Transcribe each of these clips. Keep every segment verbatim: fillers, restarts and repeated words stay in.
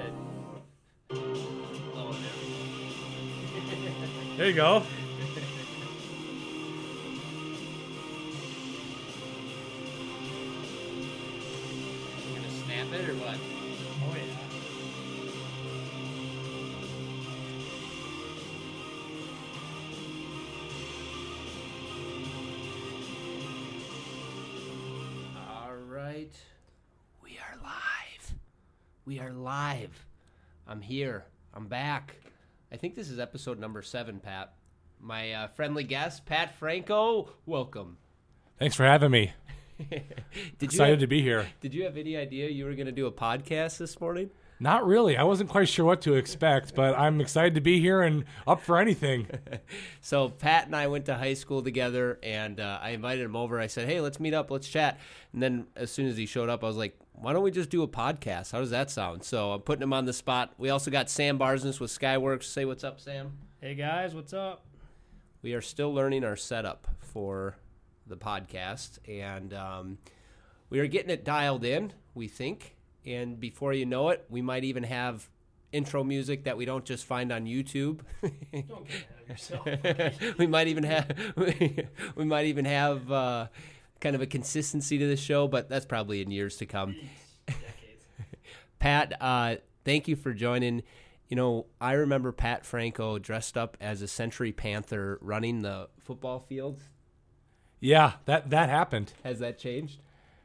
it. Oh, there. There you go. You gonna snap it or what? Oh, yeah. All right. We are live. We are live. I'm here. I'm back. I think this is episode number seven, Pat. My uh, friendly guest, Pat Franco. Welcome. Thanks for having me. Did Excited you have, to be here. Did you have any idea you were going to do a podcast this morning? Not really. I wasn't quite sure what to expect, but I'm excited to be here and up for anything. So Pat and I went to high school together, and uh, I invited him over. I said, hey, let's meet up. Let's chat. And then as soon as he showed up, I was like, why don't we just do a podcast? How does that sound? So I'm putting him on the spot. We also got Sam Barsness with Skyworks. Say what's up, Sam. Hey guys, what's up? We are still learning our setup for the podcast, and um, we are getting it dialed in, we think. And before you know it, we might even have intro music that we don't just find on YouTube. Don't get ahead of yourself. we might even have we might even have uh, kind of a consistency to the show, but that's probably in years to come. Decades. Pat, uh, thank you for joining. You know, I remember Pat Franco dressed up as a Century Panther running the football field. Yeah, that that happened. Has that changed?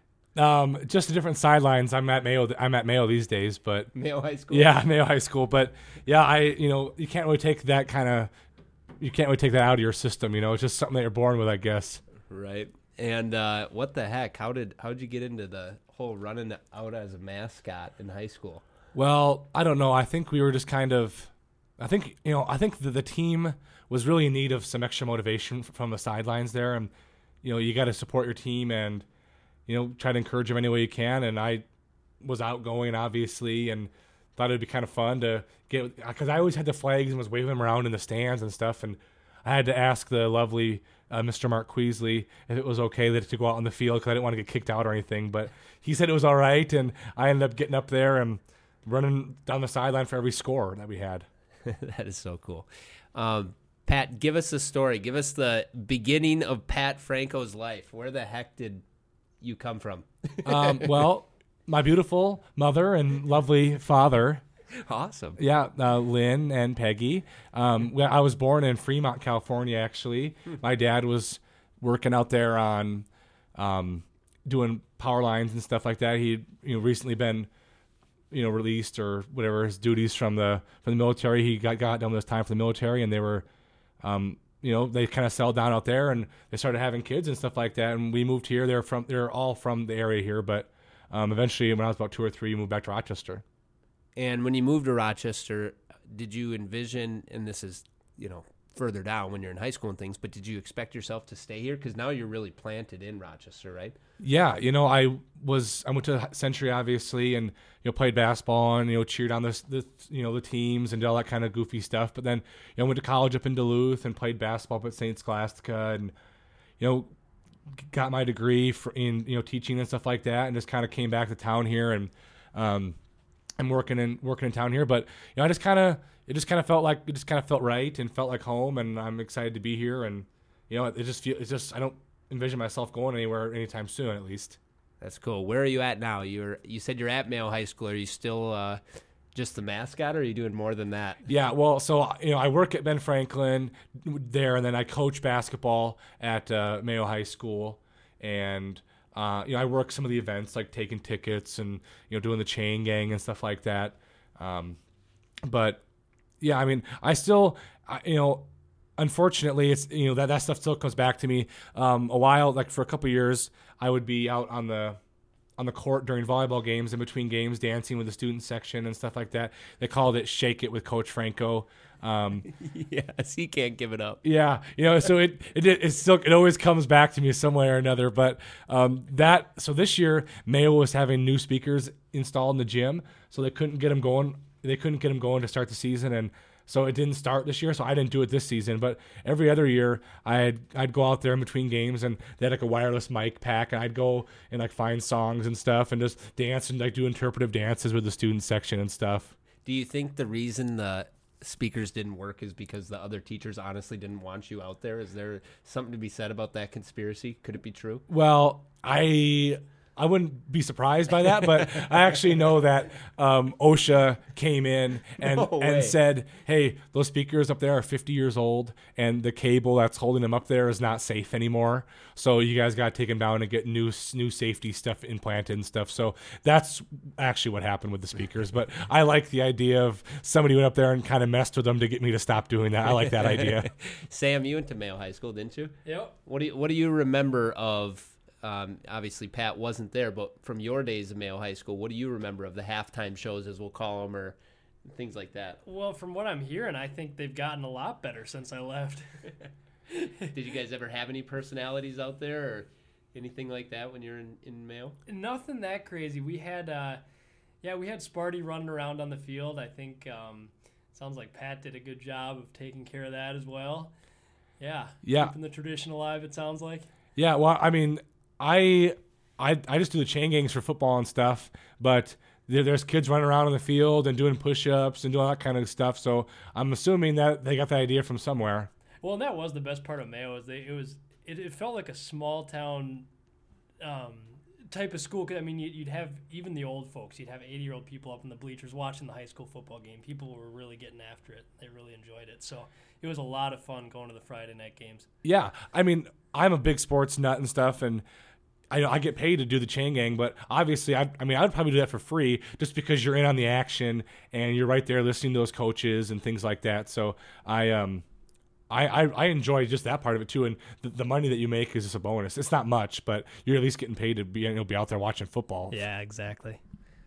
Um, just the different sidelines. I'm at Mayo. I'm at Mayo these days, but Mayo High School? yeah, Mayo High School. But yeah, I you know you can't really take that kind of you can't really take that out of your system. You know, it's just something that you're born with, I guess. Right. And uh, what the heck? How did how did you get into the whole running out as a mascot in high school? Well, I don't know. I think we were just kind of, I think, you know, I think the, the team was really in need of some extra motivation f- from the sidelines there. And, you know, you got to support your team and, you know, try to encourage them any way you can. And I was outgoing, obviously, and thought it would be kind of fun to get, because I always had the flags and was waving them around in the stands and stuff. And I had to ask the lovely uh, Mister Mark Queasley if it was okay that to go out on the field because I didn't want to get kicked out or anything. But he said it was all right. And I ended up getting up there and running down the sideline for every score that we had. That is so cool. Um, Pat, give us a story. Give us the beginning of Pat Franco's life. Where the heck did you come from? um, well, my beautiful mother and lovely father. Awesome. Yeah, uh, Lynn and Peggy. Um, well, I was born in Fremont, California, actually. My dad was working out there on um, doing power lines and stuff like that. He'd you know, recently been you know, released or whatever his duties from the from the military. He got got done with his time for the military, and they were, um, you know, they kind of settled down out there, and they started having kids and stuff like that. And we moved here. They're from they're all from the area here, but um, eventually, when I was about two or three, we moved back to Rochester. And when you moved to Rochester, did you envision? And this is you know further down when you're in high school and things, but did you expect yourself to stay here? Because now you're really planted in Rochester, right? Yeah, you know, I was I went to Century obviously, and you know played basketball and you know cheered on the the you know the teams and did all that kind of goofy stuff. But then you know went to college up in Duluth and played basketball up at Saint Scholastica, and you know got my degree for in you know teaching and stuff like that, and just kind of came back to town here, and um, I'm working in working in town here. But you know I just kind of it just kind of felt like it just kind of felt right and felt like home, and I'm excited to be here, and you know it just feel it's just I don't envision myself going anywhere anytime soon, at least. That's cool. Where are you at now? You're you said you're at Mayo High School. Are you still uh, just the mascot, or are you doing more than that? Yeah, well, so you know, I work at Ben Franklin there, and then I coach basketball at uh, Mayo High School, and uh, you know, I work some of the events like taking tickets and you know doing the chain gang and stuff like that. Um, but yeah, I mean, I still, I, you know. Unfortunately, it's you know that, that stuff still comes back to me. Um, a while, like for a couple of years, I would be out on the on the court during volleyball games, in between games, dancing with the student section and stuff like that. They called it "Shake It" with Coach Franco. Um, yes, he can't give it up. yeah, you know, so it it it still it always comes back to me some way or another. But um, that so this year, Mayo was having new speakers installed in the gym, so they couldn't get them going. They couldn't get them going to start the season, and so it didn't start this year, so I didn't do it this season. But every other year, I'd I'd go out there in between games, and they had like a wireless mic pack, and I'd go and like find songs and stuff, and just dance and like do interpretive dances with the student section and stuff. Do you think the reason the speakers didn't work is because the other teachers honestly didn't want you out there? Is there something to be said about that conspiracy? Could it be true? Well, I I wouldn't be surprised by that, but I actually know that um, OSHA came in and, No way. and said, hey, those speakers up there are fifty years old, and the cable that's holding them up there is not safe anymore. So you guys got to take them down and get new new safety stuff implanted and stuff. So that's actually what happened with the speakers. But I like the idea of somebody went up there and kind of messed with them to get me to stop doing that. I like that idea. Sam, you went to Mayo High School, didn't you? Yep. What do you What do you remember of? Um, obviously, Pat wasn't there, but from your days of Mayo High School, what do you remember of the halftime shows, as we'll call them, or things like that? Well, from what I'm hearing, I think they've gotten a lot better since I left. Did you guys ever have any personalities out there or anything like that when you're in, in Mayo? Nothing that crazy. We had, uh, yeah, we had Sparty running around on the field. I think um, sounds like Pat did a good job of taking care of that as well. Yeah. Yeah. Keeping the tradition alive, it sounds like. Yeah, well, I mean, I I I just do the chain gangs for football and stuff, but there, there's kids running around on the field and doing push-ups and doing all that kind of stuff. So I'm assuming that they got the idea from somewhere. Well, and that was the best part of Mayo is they it was it, it felt like a small town um, type of school. 'Cause, I mean, you'd, you'd have even the old folks. You'd have eighty year old people up in the bleachers watching the high school football game. People were really getting after it. They really enjoyed it. So it was a lot of fun going to the Friday night games. Yeah, I mean, I'm a big sports nut and stuff, and I I get paid to do the chain gang, but obviously, I, I mean, I would probably do that for free just because you're in on the action and you're right there listening to those coaches and things like that. So I um. I, I, I enjoy just that part of it too, and the, the money that you make is just a bonus. It's not much, but you're at least getting paid to be you know, be out there watching football. Yeah, exactly.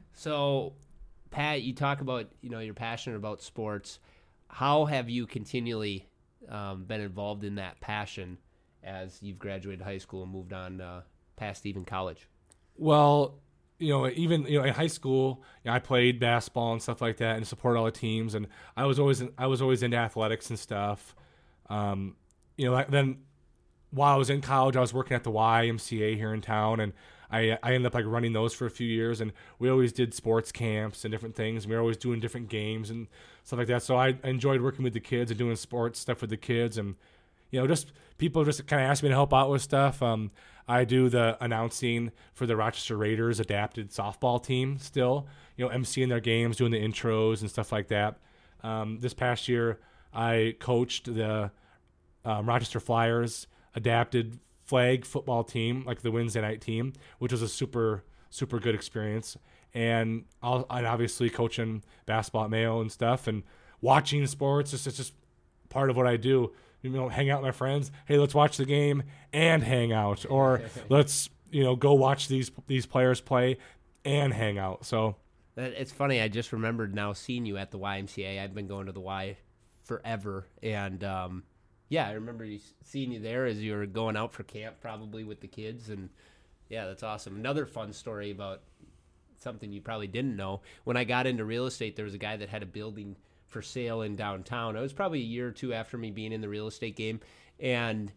So, Pat, you talk about, you know, you're passionate about sports. How have you continually um, been involved in that passion as you've graduated high school and moved on uh, past even college? Well, you know, even you know in high school, you know, I played basketball and stuff like that, and supported all the teams, and I was always I was always into athletics and stuff. Um, you know, then while I was in college, I was working at the Y M C A here in town, and I I ended up like running those for a few years, and we always did sports camps and different things. And we were always doing different games and stuff like that. So I enjoyed working with the kids and doing sports stuff with the kids, and you know, just people just kind of asked me to help out with stuff. Um, I do the announcing for the Rochester Raiders adapted softball team still, you know, emceeing their games, doing the intros and stuff like that. Um, this past year, I coached the um, Rochester Flyers adapted flag football team, like the Wednesday night team, which was a super, super good experience. And I'll, and obviously coaching basketball at Mayo and stuff, and watching sports. It's, it's just part of what I do. You know, hang out with my friends. Hey, let's watch the game and hang out, or let's you know go watch these these players play and hang out. So It's funny. I just remembered now seeing you at the Y M C A. I've been going to the Y forever, and um, yeah, I remember you, seeing you there as you were going out for camp, probably with the kids, and yeah, that's awesome. Another fun story about something you probably didn't know. When I got into real estate, there was a guy that had a building for sale in downtown. It was probably a year or two after me being in the real estate game, and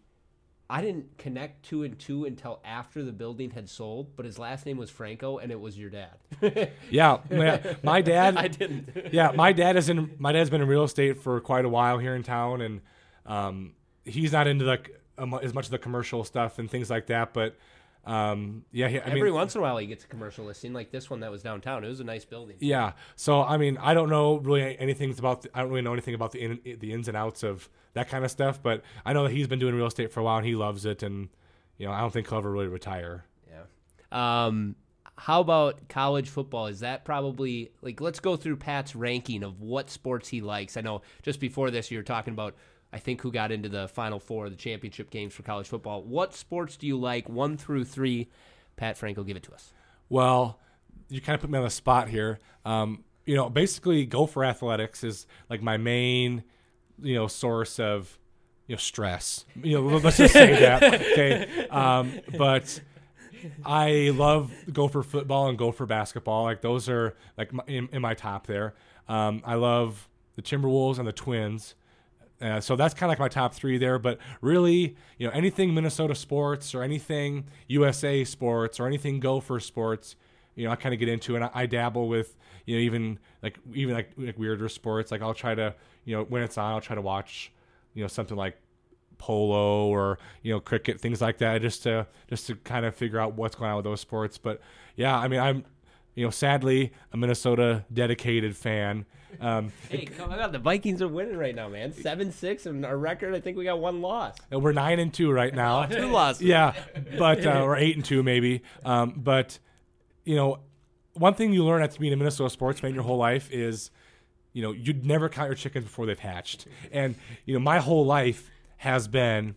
I didn't connect two and two until after the building had sold, but his last name was Franco, and it was your dad. yeah, my, my dad. I didn't. yeah, my dad is in. My dad's been in real estate for quite a while here in town, and um, he's not into like um, as much of the commercial stuff and things like that. But um, yeah, he, I Every mean, once in a while he gets a commercial listing like this one that was downtown. It was a nice building. yeah. So I mean, I don't know really anything about. The, I don't really know anything about the in, the ins and outs of that kind of stuff. But I know that he's been doing real estate for a while and he loves it. And you know, I don't think he'll ever really retire. Yeah. Um, how about college football? Is that probably like? Let's go through Pat's ranking of what sports he likes. I know just before this you were talking about, I think, who got into the Final Four, the championship games for college football. What sports do you like, one through three? Pat Franco, give it to us. Well, you kind of put me on the spot here. Um, you know, basically, Gopher Athletics is like my main, you know, source of, you know, stress. You know, let's just say that. Okay, um, but I love Gopher football and Gopher basketball. Like those are like my, in, in my top there. Um, I love the Timberwolves and the Twins. Uh, so that's kind of like my top three there. But really, you know, anything Minnesota sports or anything U S A sports or anything Gopher sports, you know, I kind of get into, and I, I dabble with, you know, even like even like, like weirder sports. Like I'll try to, you know, when it's on, I'll try to watch, you know, something like polo or, you know, cricket, things like that, just to just to kind of figure out what's going on with those sports. But yeah, I mean, I'm, you know, sadly a Minnesota dedicated fan. Um, Hey, come on! The Vikings are winning right now, man. Seven six, and our record. I think we got one loss. and we're nine and two right now. Two losses. Yeah, but uh, or eight and two maybe. Um, but you know, one thing you learn after being a Minnesota sportsman your whole life is, you know, you'd never count your chickens before they've hatched. And you know, my whole life has been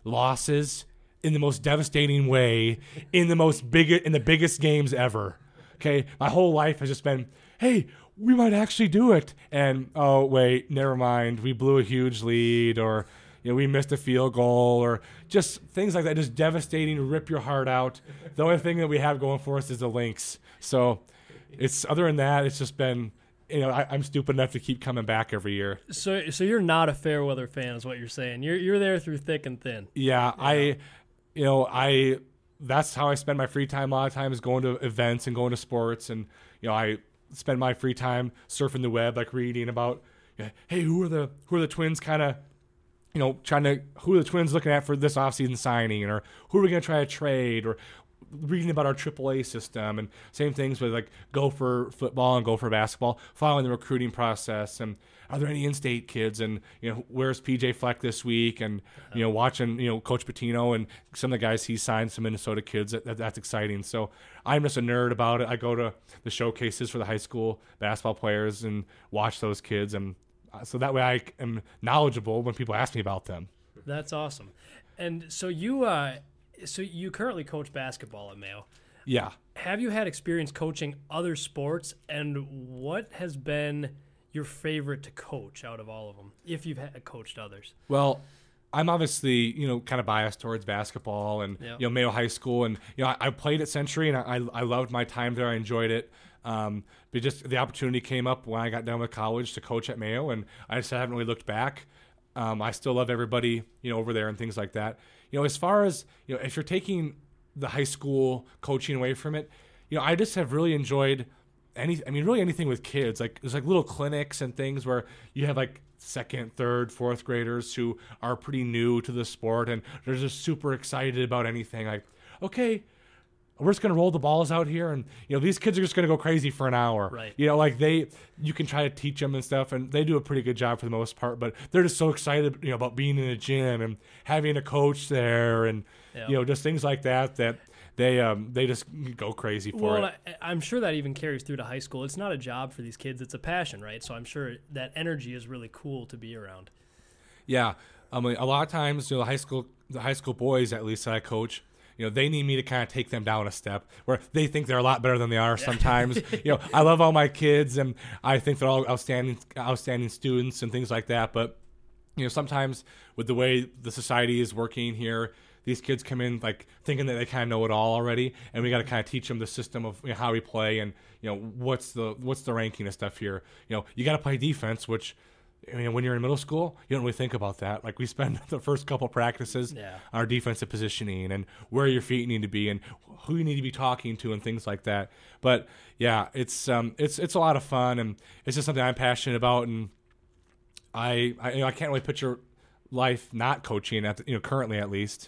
losses in the most devastating way, in the most big, in the biggest games ever. Okay, my whole life has just been, hey, we might actually do it, and oh wait, never mind, we blew a huge lead, or you know, we missed a field goal, or just things like that, just devastating, rip your heart out. The only thing that we have going for us is the Lynx. So it's other than that, it's just been, you know, I, I'm stupid enough to keep coming back every year. So, so you're not a fair weather fan, is what you're saying. You're you're there through thick and thin. Yeah, yeah. I, you know, I. That's how I spend my free time. A lot of times going to events and going to sports, and you know, I spend my free time surfing the web, like reading about, hey, who are the who are the Twins kind of, you know, trying to, who are the Twins looking at for this offseason signing, or who are we going to try to trade, or reading about our triple A system, and same things with like Gopher football and Gopher basketball, following the recruiting process, and are there any in-state kids, and you know, where's P J Fleck this week, and you know, watching, you know, Coach Pitino and some of the guys he signed, some Minnesota kids, that, that that's exciting. So I'm just a nerd about it. I go to the showcases for the high school basketball players and watch those kids, and so that way I am knowledgeable when people ask me about them. That's awesome. And so you uh so you currently coach basketball at Mayo. Yeah. Have you had experience coaching other sports, and what has been your favorite to coach out of all of them, if you've had coached others? Well, I'm obviously, you know, kind of biased towards basketball and, Yep. you know, Mayo High School. And, you know, I, I played at Century, and I, I loved my time there. I enjoyed it. Um, but just the opportunity came up when I got done with college to coach at Mayo, and I just haven't really looked back. Um, I still love everybody, you know, over there and things like that. You know, as far as, you know, if you're taking the high school coaching away from it, you know, I just have really enjoyed any, I mean, really anything with kids. Like, there's like little clinics and things where you have like second, third, fourth graders who are pretty new to the sport, and they're just super excited about anything. Like, okay, we're just going to roll the balls out here, and you know, these kids are just going to go crazy for an hour. Right. You know, like they, you can try to teach them and stuff, and they do a pretty good job for the most part, but they're just so excited, you know, about being in a gym and having a coach there, and Yeah. you know, just things like that, that they um they just go crazy for Well, it. I, I'm sure that even carries through to high school. It's not a job for these kids; it's a passion, right? So I'm sure that energy is really cool to be around. Yeah, I mean, a lot of times, you know, the high school, the high school boys, at least that I coach, you know, they need me to kind of take them down a step where they think they're a lot better than they are sometimes. You know, I love all my kids, and I think they're all outstanding, outstanding students and things like that. But you know, sometimes with the way the society is working here, these kids come in like thinking that they kind of know it all already, and we got to kind of teach them the system of, you know, how we play, and you know, what's the what's the ranking and stuff here. You know, you got to play defense, which, I mean, when you're in middle school, you don't really think about that. Like, we spend the first couple practices Yeah. on our defensive positioning and where your feet need to be and who you need to be talking to and things like that. But yeah, it's um it's it's a lot of fun, and it's just something I'm passionate about, and I I, you know, I can't really picture life not coaching at the, you know, currently at least.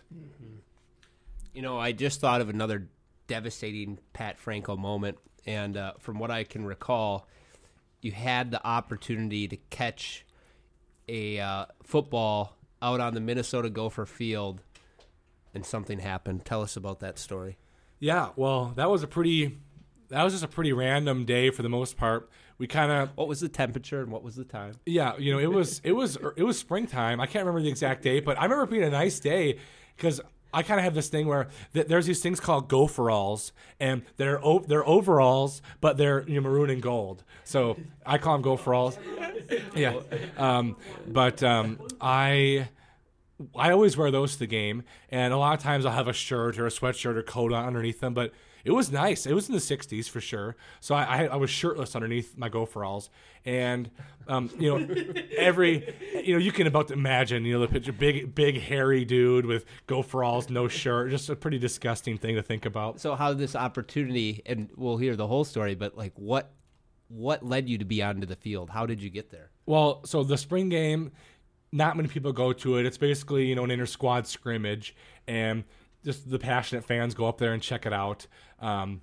You know, I just thought of another devastating Pat Franco moment, and uh, from what I can recall, you had the opportunity to catch a uh, football out on the Minnesota Gopher field, and something happened. Tell us about that story. Yeah, well, that was a pretty that was just a pretty random day for the most part. We kind of What was the temperature and what was the time? Yeah, you know, it was it was it was springtime. I can't remember the exact date, but I remember it being a nice day because I kind of have this thing where th- there's these things called gopheralls, and they're o- they're overalls, but they're, you know, maroon and gold. So I call them gopheralls. Yeah, um, but um, I. I always wear those to the game, and a lot of times I'll have a shirt or a sweatshirt or coat on underneath them. But it was nice. It was in the sixties for sure. So I, I, I was shirtless underneath my Gopheralls, and um, you know, every you know you can about imagine you know the picture, big big hairy dude with Gopheralls, no shirt, just a pretty disgusting thing to think about. So how this opportunity, and we'll hear the whole story, but like what what led you to be onto the field? How did you get there? Well, so the spring game, not many people go to it. It's basically, you know, an inter-squad scrimmage, and just the passionate fans go up there and check it out. Um,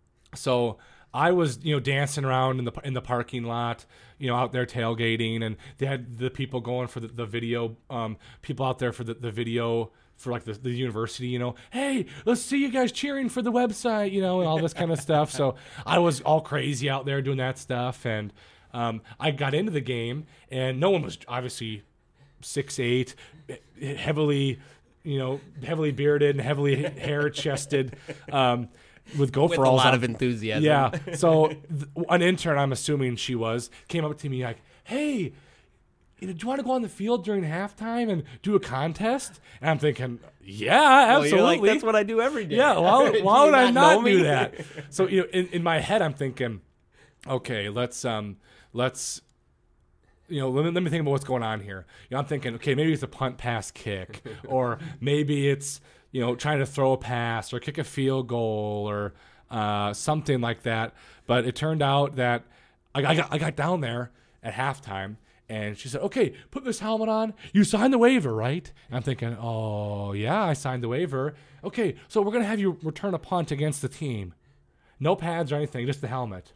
so I was, you know, dancing around in the in the parking lot, you know, out there tailgating, and they had the people going for the, the video, um, people out there for the, the video for like the, the university, you know, hey, let's see you guys cheering for the website, you know, and all this kind of stuff. So I was all crazy out there doing that stuff, and um, I got into the game, and no one was obviously six eight, heavily, you know, heavily bearded and heavily hair chested, um, with Gopheralls. With a lot on. of enthusiasm. Yeah. So th- an intern, I'm assuming she was, came up to me like, hey, you know, do you want to go on the field during halftime and do a contest? And I'm thinking, yeah, absolutely. Well, you're like, that's what I do every day. Yeah, why, Do why you would I not know not me? do that? So, you know, in, in my head, I'm thinking, okay, let's um, let's, you know, let me, let me think about what's going on here. You know, I'm thinking, okay, maybe it's a punt, pass, kick, or maybe it's, you know, trying to throw a pass or kick a field goal or uh, something like that. But it turned out that I, I got I got down there at halftime. And she said, okay, put this helmet on. You signed the waiver, right? And I'm thinking, oh, yeah, I signed the waiver. Okay, so we're going to have you return a punt against the team. No pads or anything, just the helmet.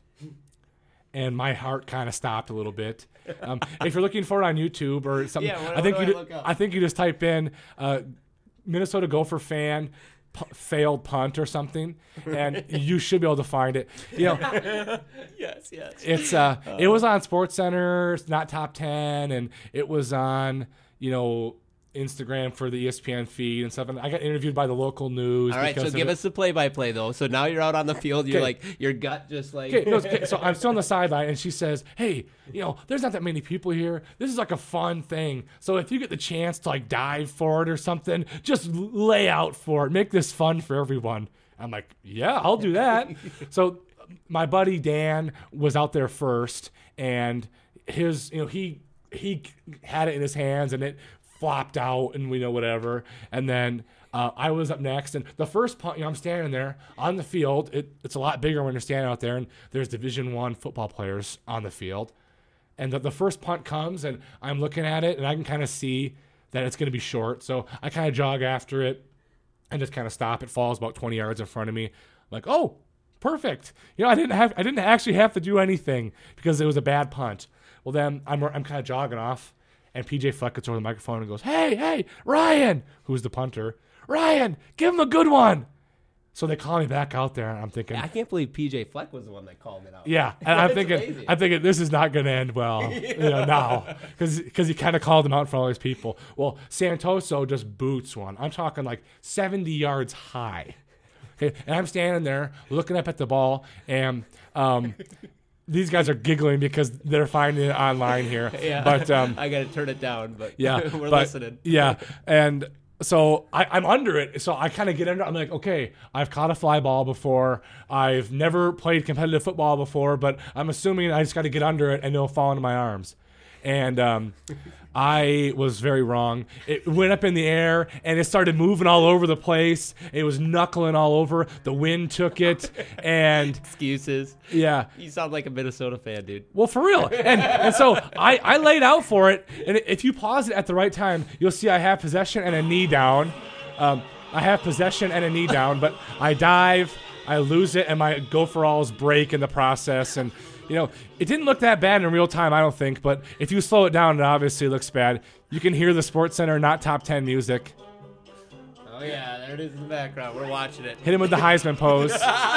And my heart kind of stopped a little bit. Um, if you're looking for it on YouTube or something, Yeah, what- I think what you do I ju- look up? I think you just type in uh, Minnesota Gopher fan p- failed punt or something, and you should be able to find it. You know, Yes, yes. it's uh, it was on SportsCenter, it's not top ten, and it was on, you know, Instagram for the E S P N feed and stuff. And I got interviewed by the local news. All right, so because of give it. us the play-by-play though. So now you're out on the field. You're Okay. like your gut just like. Okay, no, okay, so I'm still on the sideline, and she says, "Hey, you know, there's not that many people here. This is like a fun thing. So if you get the chance to like dive for it or something, just lay out for it. Make this fun for everyone." I'm like, "Yeah, I'll do that." So my buddy Dan was out there first, and his, you know, he he had it in his hands, and it flopped out, and we know whatever, and then. Uh, I was up next, and the first punt, you know, I'm standing there on the field. It, it's a lot bigger when you're standing out there, and there's Division One football players on the field. And the, the first punt comes, and I'm looking at it, and I can kind of see that it's going to be short. So I kind of jog after it and just kind of stop. It falls about twenty yards in front of me. I'm like, oh, perfect. You know, I didn't have, I didn't actually have to do anything because it was a bad punt. Well, then I'm, I'm kind of jogging off, and P J Fleck gets over the microphone and goes, "Hey, hey, Ryan," who's the punter. "Ryan, give him a good one." So they call me back out there, and I'm thinking, I can't believe P J Fleck was the one that called it out. yeah, and I'm That's thinking, amazing. I'm thinking this is not going to end well, you know, now, because he kind of called him out in front of all these people. Well, Santoso just boots one. I'm talking like seventy yards high. Okay, and I'm standing there looking up at the ball, and um, these guys are giggling because they're finding it online here. Yeah. But um, I got to turn it down, but yeah, we're but- listening. Yeah, and so I, I'm under it. So I kind of get under. I'm like, okay, I've caught a fly ball before. I've never played competitive football before, but I'm assuming I just got to get under it and it'll fall into my arms. And um, I was very wrong. It went up in the air and it started moving all over the place. It was knuckling all over. The wind took it, and Excuses. yeah. You sound like a Minnesota fan, dude. Well, for real. And and so I, I laid out for it, and if you pause it at the right time, you'll see I have possession and a knee down. Um, I have possession and a knee down, but I dive, I lose it, and my Gopheralls break in the process. And, you know, it didn't look that bad in real time, I don't think, but if you slow it down, it obviously looks bad. You can hear the SportsCenter not top ten music. Oh yeah, there it is in the background. We're watching it. Hit him with the Heisman pose.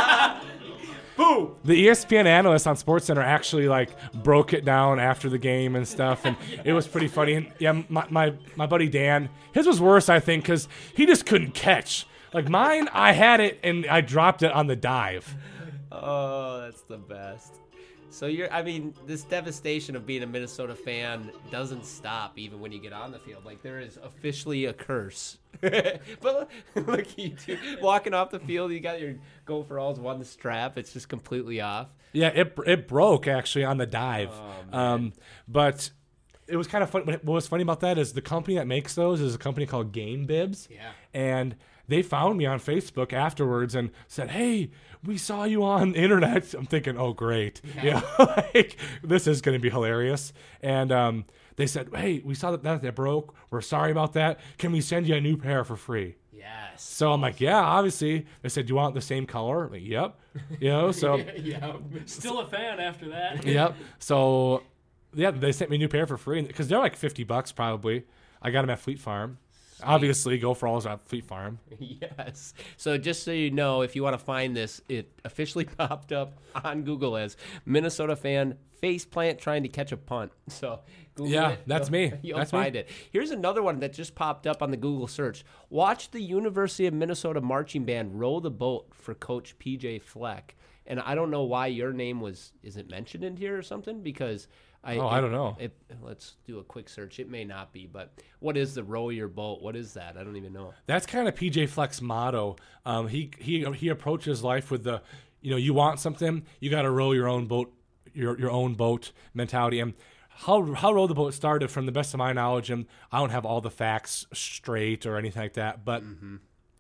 Boom. The E S P N analyst on SportsCenter actually like broke it down after the game and stuff, and it was pretty funny. And yeah, my my, my buddy Dan, his was worse, I think, because he just couldn't catch. Like mine, I had it and I dropped it on the dive. Oh, that's the best. So you're, I mean, this devastation of being a Minnesota fan doesn't stop even when you get on the field. Like, there is officially a curse. But look, look at you two walking off the field. You got your Go for All's one strap. It's just completely off. Yeah, it it broke actually on the dive. Oh, um, but it was kind of fun. What was funny about that is the company that makes those is a company called Game Bibs. Yeah. And they found me on Facebook afterwards and said, "Hey, we saw you on the internet." I'm thinking, "Oh, great. Yeah, yeah like, this is going to be hilarious." And um, they said, "Hey, we saw that, that that broke. We're sorry about that. Can we send you a new pair for free?" Yes. So I'm like, "Yeah, obviously." They said, "Do you want the same color?" I'm like, "Yep." You know, so yeah. Still a fan after that. Yep. So yeah, they sent me a new pair for free because they're like fifty bucks probably. I got them at Fleet Farm. Sweet. Obviously, Go for All's at Fleet Farm. Yes. So just so you know, if you want to find this, it officially popped up on Google as Minnesota fan faceplant trying to catch a punt. So Google yeah, it. that's you'll, me. You'll that's find me. it. Here's another one that just popped up on the Google search. Watch the University of Minnesota marching band row the boat for Coach P J Fleck. And I don't know why your name was, is it mentioned in here or something? Because I Oh, it, I don't know. It, let's do a quick search. It may not be, but what is the row your boat? What is that? I don't even know. That's kind of P J Fleck's motto. Um, he he he approaches life with the, you know, you want something, you got to row your own boat, your your own boat mentality. And how how row the boat started, from the best of my knowledge, and I don't have all the facts straight or anything like that, but mm-hmm.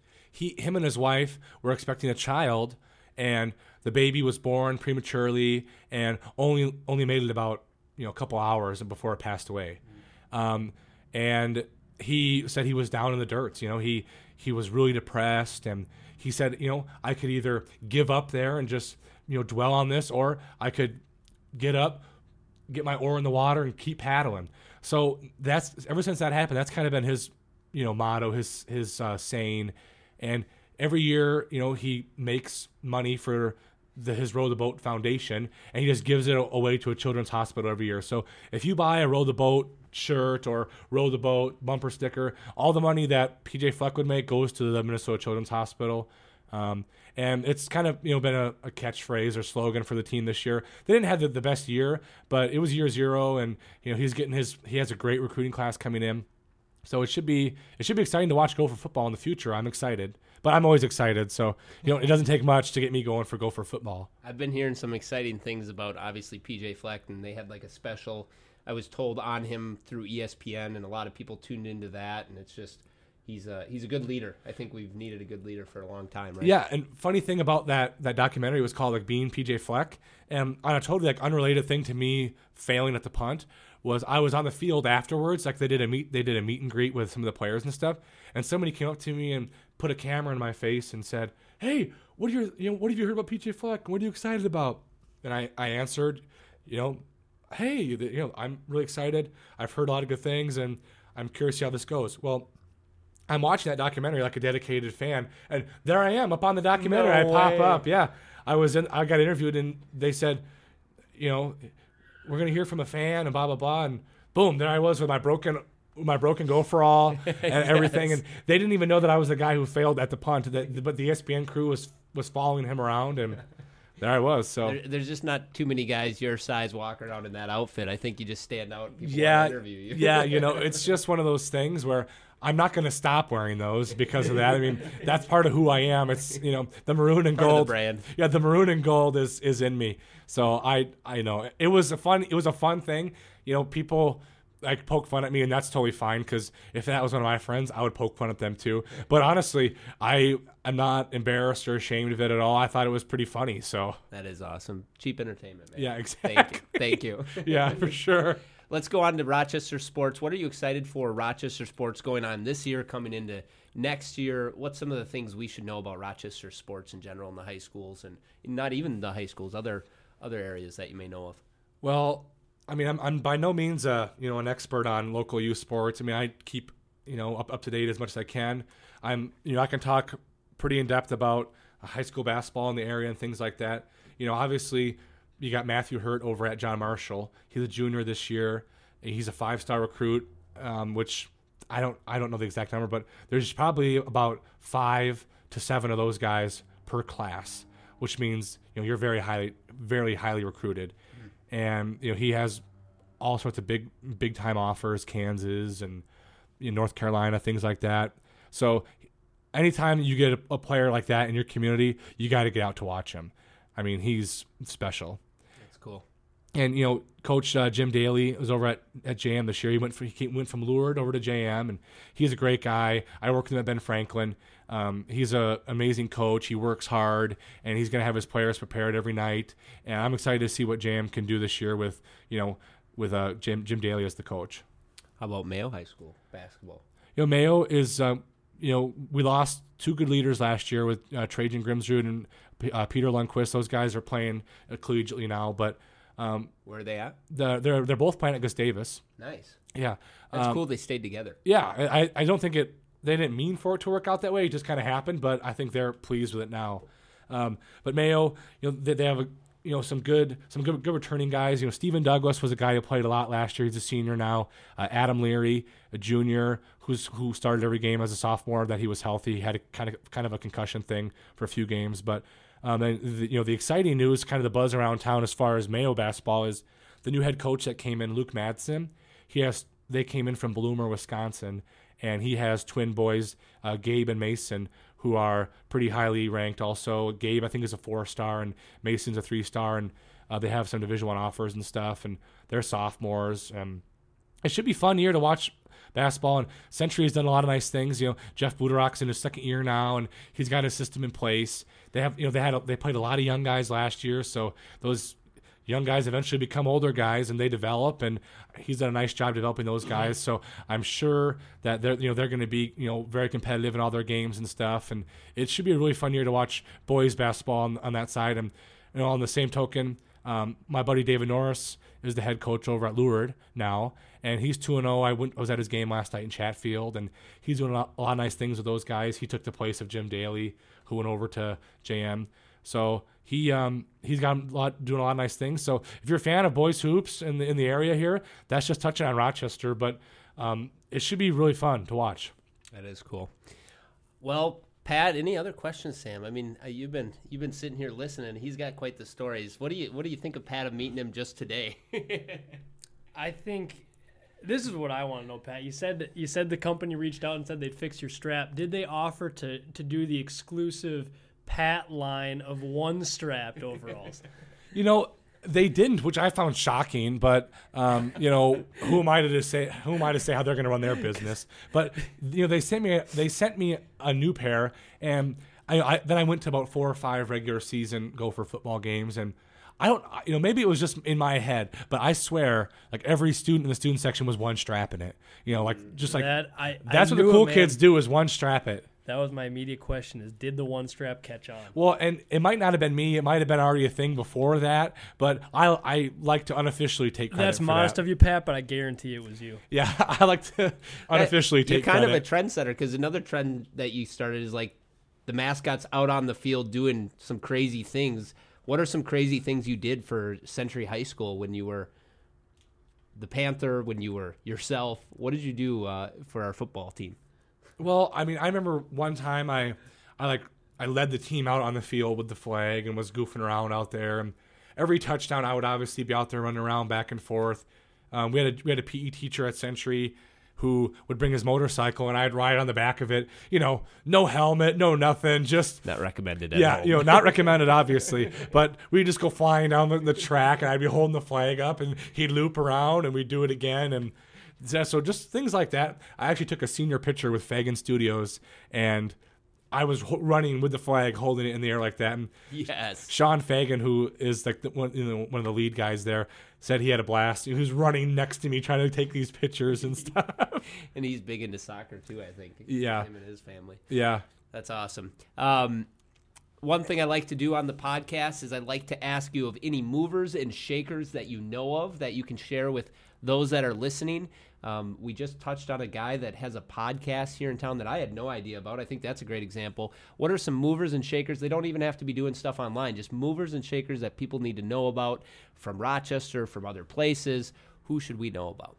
he him and his wife were expecting a child, and the baby was born prematurely and only only made it about, you know, a couple hours before it passed away. Um, and he said he was down in the dirt. You know, he, he was really depressed, and he said, you know, I could either give up there and just, you know, dwell on this, or I could get up, get my oar in the water and keep paddling. So that's, ever since that happened, that's kind of been his, you know, motto, his, his uh, saying. And every year, you know, he makes money for the his Row the Boat Foundation, and he just gives it away to a children's hospital every year. So if you buy a Row the Boat shirt or Row the Boat bumper sticker, all the money that P J Fleck would make goes to the Minnesota Children's Hospital. Um, and it's kind of, you know, been a, a catchphrase or slogan for the team this year. They didn't have the, the best year, but it was year zero, and you know he's getting his he has a great recruiting class coming in. So it should be it should be exciting to watch Gopher football in the future. I'm excited. But I'm always excited, so you know it doesn't take much to get me going for Gopher football. I've been hearing some exciting things about, obviously, P J Fleck, and they had like a special, I was told, on him through E S P N, and a lot of people tuned into that, and it's just, he's a, he's a good leader. I think we've needed a good leader for a long time, right? Yeah, and funny thing about that that documentary was called like Being P J Fleck, and on a totally like unrelated thing to me failing at the punt was I was on the field afterwards, like they did a meet they did a meet and greet with some of the players and stuff, and somebody came up to me and put a camera in my face and said, "Hey, what are your, you know, what have you heard about P J Fleck? What are you excited about?" And I, I answered, you know, "Hey, you know, I'm really excited. I've heard a lot of good things, and I'm curious to see how this goes." Well, I'm watching that documentary like a dedicated fan, and there I am up on the documentary. No I pop way. up, yeah. I was in. I got interviewed, and they said, you know, we're gonna hear from a fan, and blah blah blah, and boom, there I was with my broken. my broken Go for All and everything, Yes. and they didn't even know that I was the guy who failed at the punt. That, but the E S P N crew was was following him around, and there I was. So There, there's just not too many guys your size walking around in that outfit. I think you just stand out. And people yeah, want to interview you. yeah, you know, it's just one of those things where I'm not going to stop wearing those because of that. I mean, that's part of who I am. It's, you know, the maroon and Part of the gold brand. Yeah, the maroon and gold is is in me. So I I know it was a fun it was a fun thing. You know, people like poke fun at me, and that's totally fine, because if that was one of my friends, I would poke fun at them too. But honestly, I am not embarrassed or ashamed of it at all. I thought it was pretty funny. So That is awesome. Cheap entertainment, man. yeah, exactly. Thank you. Thank you. Yeah, for sure. Let's go on to Rochester sports. What are you excited for Rochester sports going on this year, coming into next year? What's some of the things we should know about Rochester sports in general in the high schools, and not even the high schools, other other areas that you may know of? Well, I mean, I'm, I'm by no means a you know an expert on local youth sports. I mean, I keep you know up, up to date as much as I can. I'm you know I can talk pretty in depth about high school basketball in the area and things like that. You know, obviously you got Matthew Hurt over at John Marshall. He's a junior this year. He's a five-star recruit, um, which I don't I don't know the exact number, but there's probably about five to seven of those guys per class, which means you know you're very highly very highly recruited. and you know he has all sorts of big big time offers, Kansas and you know, North Carolina, things like that. So anytime you get a, a player like that in your community, you got to get out to watch him. I mean, he's special. That's cool. And you know, Coach uh, Jim Daly was over at, at J M this year. He went for, he came, went from Lourdes over to J M, and he's a great guy. I worked with him at Ben Franklin. Um, he's an amazing coach. He works hard, and he's going to have his players prepared every night. And I'm excited to see what J M can do this year with you know with uh, Jim Jim Daly as the coach. How about Mayo High School basketball? You know, Mayo is um, you know we lost two good leaders last year with uh, Trajan Grimsrud and uh, Peter Lundquist. Those guys are playing uh, collegiately now, but. Um, Where are they at? The, they're they're both playing at Gustavus. Nice. Yeah, that's um, cool. They stayed together. Yeah, I, I don't think it. They didn't mean for it to work out that way. It just kind of happened. But I think they're pleased with it now. Um, but Mayo, you know, they, they have a, you know some good some good good returning guys. You know, Stephen Douglas was a guy who played a lot last year. He's a senior now. Uh, Adam Leary, a junior, who's who started every game as a sophomore. That he was healthy. He had a kind of kind of a concussion thing for a few games, but. Um, and the, you know the exciting news, kind of the buzz around town as far as Mayo basketball is the new head coach that came in, Luke Madsen. He has they came in from Bloomer, Wisconsin, and he has twin boys, uh, Gabe and Mason, who are pretty highly ranked. Also, Gabe I think is a four star, and Mason's a three star, and uh, they have some Division One offers and stuff, and they're sophomores. And it should be a fun year to watch basketball, and Century has done a lot of nice things. You know, Jeff Buderock's in his second year now, and he's got his system in place. They have, you know, they had a, they played a lot of young guys last year, so those young guys eventually become older guys, and they develop. And he's done a nice job developing those guys. So I'm sure that they're, you know, they're going to be, you know, very competitive in all their games and stuff. And it should be a really fun year to watch boys basketball on, on that side. And you know, on the same token, um, my buddy David Norris is the head coach over at Lourdes now, and he's two and oh. I went I was at his game last night in Chatfield, and he's doing a lot, a lot of nice things with those guys. He took the place of Jim Daly, who went over to J M. So he um he's got a lot doing a lot of nice things. So if you're a fan of boys hoops in the in the area here, that's just touching on Rochester, but um it should be really fun to watch. That is cool. Well, Pat, any other questions, Sam? I mean, uh, you've been you've been sitting here listening. He's got quite the stories. What do you what do you think of Pat of meeting him just today? I think this is what I want to know, Pat. You said you said the company reached out and said they'd fix your strap. Did they offer to to do the exclusive Pat line of one strapped overalls? You know, they didn't, which I found shocking. But um, you know, who am I to say? Who am I to say how they're going to run their business? But you know, they sent me they sent me a new pair, and I, I then I went to about four or five regular season Gopher football games, and I don't, you know, maybe it was just in my head, but I swear, like every student in the student section was one strap in it. You know, like just like that, I, that's I what the knew cool it, kids do is one strap it. That was my immediate question: is did the one strap catch on? Well, and it might not have been me; it might have been already a thing before that. But I, I like to unofficially take credit. That's for modest that. of you, Pat, but I guarantee it was you. Yeah, I like to unofficially take You're kind credit. of a trendsetter, because another trend that you started is like the mascots out on the field doing some crazy things. What are some crazy things you did for Century High School when you were the Panther, when you were yourself? What did you do uh, for our football team? Well, I mean, I remember one time I, I like I led the team out on the field with the flag and was goofing around out there. And every touchdown, I would obviously be out there running around back and forth. Um, we had a we had a P E teacher at Century who would bring his motorcycle, and I'd ride on the back of it. You know, no helmet, no nothing, just Not recommended. At yeah, home. you know, not recommended, obviously. But we'd just go flying down the, the track, and I'd be holding the flag up, and he'd loop around, and we'd do it again, and so just things like that. I actually took a senior picture with Fagan Studios, and I was ho- running with the flag, holding it in the air like that. And Yes. Sean Fagan, who is like the, one, you know, one of the lead guys there, said he had a blast. He was running next to me trying to take these pictures and stuff. And he's big into soccer too, I think. Yeah. Him and his family. Yeah. That's awesome. Um, one thing I like to do on the podcast is I like to ask you of any movers and shakers that you know of that you can share with those that are listening. Um, we just touched on a guy that has a podcast here in town that I had no idea about. I think that's a great example. What are some movers and shakers? They don't even have to be doing stuff online, just movers and shakers that people need to know about from Rochester, from other places. Who should we know about?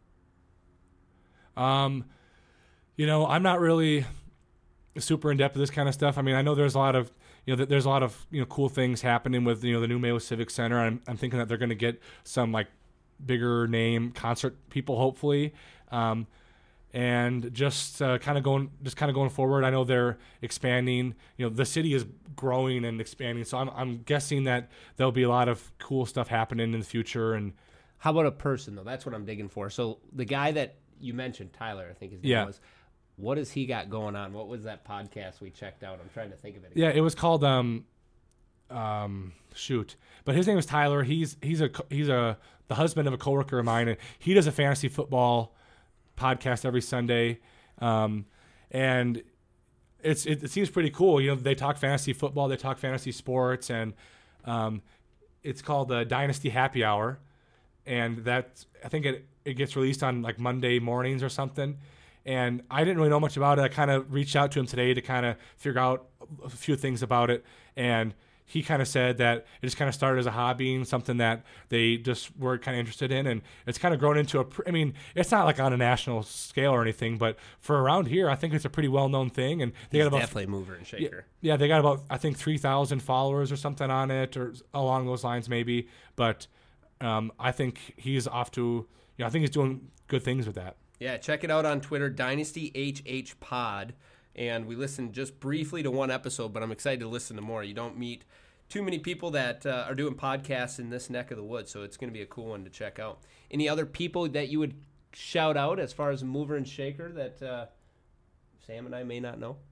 Um, you know, I'm not really super in depth with this kind of stuff. I mean, I know there's a lot of, you know, th- there's a lot of you know cool things happening with you know the new Mayo Civic Center. I'm, I'm thinking that they're going to get some like bigger name concert people, hopefully, um, and just uh, kind of going, just kind of going forward. I know they're expanding. You know, the city is growing and expanding, so I'm I'm guessing that there'll be a lot of cool stuff happening in the future. And How about a person though? That's what I'm digging for. So the guy that you mentioned, Tyler, I think his name Yeah. was. What has he got going on? What was that podcast we checked out? I'm trying to think of it. yeah, it was called um, um, shoot, but his name is Tyler. He's he's a co- he's a the husband of a coworker of mine, and he does a fantasy football podcast every Sunday, um, and it's it, it seems pretty cool. You know, they talk fantasy football, they talk fantasy sports, and um, it's called the Dynasty Happy Hour, and that I think it it gets released on like Monday mornings or something. And I didn't really know much about it. I kind of reached out to him today to kind of figure out a few things about it. And he kind of said that it just kind of started as a hobby and something that they just were kind of interested in. And it's kind of grown into a, pr- I mean, it's not like on a national scale or anything, but for around here, I think it's a pretty well-known thing. And they He's got about definitely a mover and shaker. Yeah, they got about, I think, three thousand followers or something on it, or along those lines maybe. But um, I think he's off to, you know, I think he's doing good things with that. Yeah, check it out on Twitter, Dynasty H H Pod. And we listened just briefly to one episode, but I'm excited to listen to more. You don't meet too many people that uh, are doing podcasts in this neck of the woods, so it's going to be a cool one to check out. Any other people that you would shout out as far as a mover and shaker that uh, Sam and I may not know?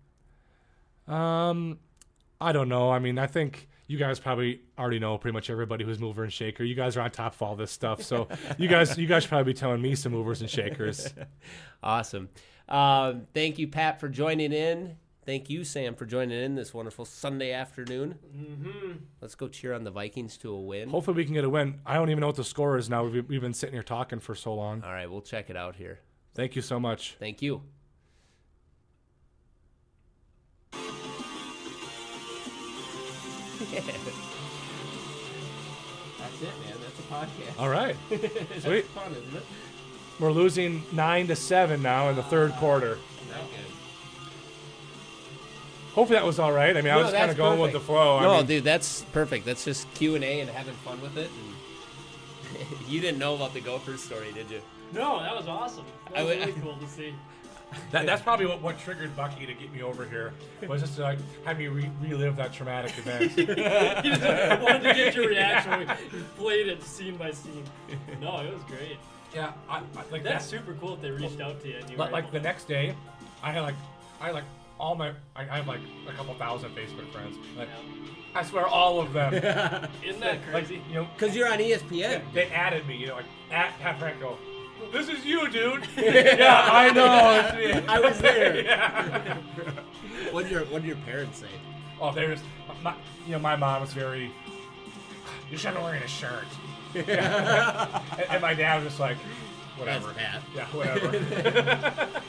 Um, I don't know. I mean, I think you guys probably already know pretty much everybody who's mover and shaker. You guys are on top of all this stuff, so you guys, you guys should probably be telling me some movers and shakers. Awesome. Um, thank you, Pat, for joining in. Thank you, Sam, for joining in this wonderful Sunday afternoon. Mm-hmm. Let's go cheer on the Vikings to a win. Hopefully, we can get a win. I don't even know what the score is now. We've, we've been sitting here talking for so long. All right, we'll check it out here. Thank you so much. Thank you. That's it, man. That's a podcast. All right, That's sweet. fun, isn't it? We're losing nine to seven now in the third quarter. Not good. Hopefully that was all right. I mean, I No, was kind that's of going with perfect. the flow. I No, mean, dude, that's perfect. That's just Q and A and having fun with it. And you didn't know about the Gophers story, did you? No, that was awesome. I That was would- really cool to see. that, that's probably what, what triggered Bucky to get me over here. Was just to like have me re- relive that traumatic event. He just wanted to get your reaction. when We played it scene by scene. No, it was great. Yeah, I, I, like That's that. super cool that they reached out to you. And you Like, were like able the to- next day, I had like, I had like all my, I, I have like a couple thousand Facebook friends. Like, I swear, all of them. Isn't that Like, crazy? you know, Because you're on E S P N. they added me. You know, like at Pat Franco. This is you, dude. Yeah, I know. It's me. I was there. Yeah. What did your What did your parents say? Oh, there's, my, you know, my mom was very. You shouldn't be wearing a shirt. and, and my dad was just like, whatever. That's Pat. Yeah, whatever.